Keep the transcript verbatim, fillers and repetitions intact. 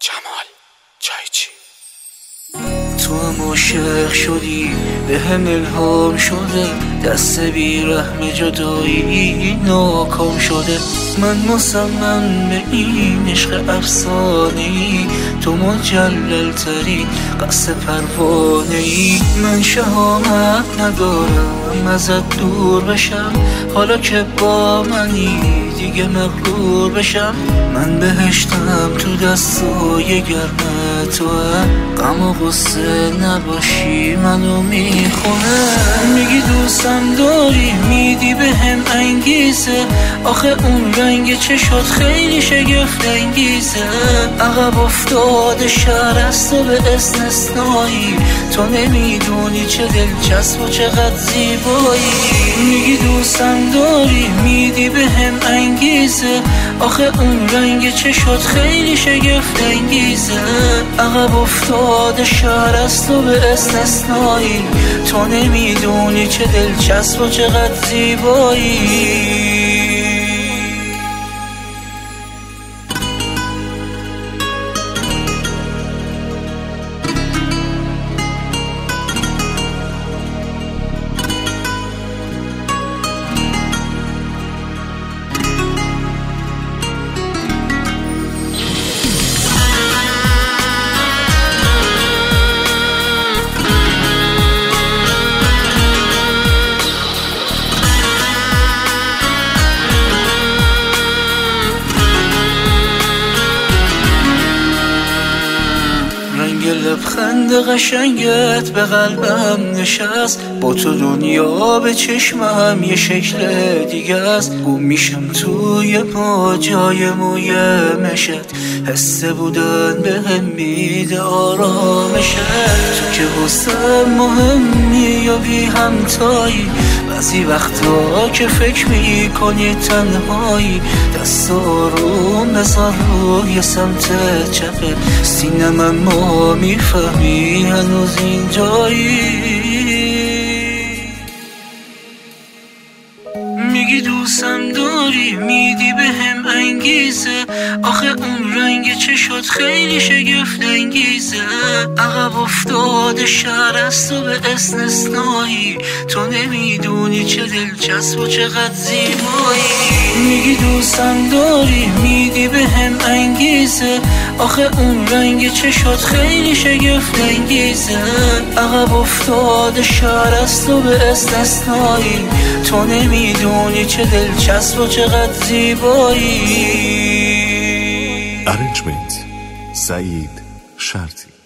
جمال چایچی. تو هم عاشق شدی به هم الهام شده، دست بی رحم جدایی ناکام شده. من مصمم به این عشق افسانه‌ای، تو مجلل تری قصد پروانه‌ای. من شهامت ندارم ازت دور بشم، حالا که با منی دیگه مغرور بشم. من بهشتم تو دستای گرم تو، غم و غصه نباشی منو میخونه. میگی دوستم داری میدی به هم انگیزه، آخه اون رنگ چشات خیلی شگفت انگیزه. عقب افتاده شهر از تو به استثنایی، تو نمیدونی چه دلچسب و چقدر زیبایی. میگی دوستم داری میدی به هم انگیزه، آخه اون رنگ چشات خیلی شگفت انگیزه. عقب افتاده شهر از تو به استثنایی، تو نمیدونی چه دلچسب و چقدر زیبایی. لبخند قشنگت به قلبم نشست، با تو دنیا به چشمم یه شکل دیگه است. گم میشم توی پا جای موی مشت، حسه بودن به هم میده آرامشت. تو که واسم مهمی یا بی همتایی، بعضی وقتا که فکر میکنی تنهایی. دست آروم بذار روی سمت چپه سینم، اما میفهمی هنوز اینجایی. میگی دوستم داری میدی به هم انگیزه، آخه اون رنگ چشات خیلی شگفت انگیزه. عقب افتاده شهر از تو به استثنایی، تو نمیدونی چه دلچسب و چقدر زیبایی. میگی دوستم داری میدی به هم انگیزه، آخه اون رنگ چشات خیلی شگفت انگیزه. عقب افتاده شهر از تو به استثنایی، تو نمیدونی چه دلچسب و چقدر زیبایی. Arrangement سعید شرطی.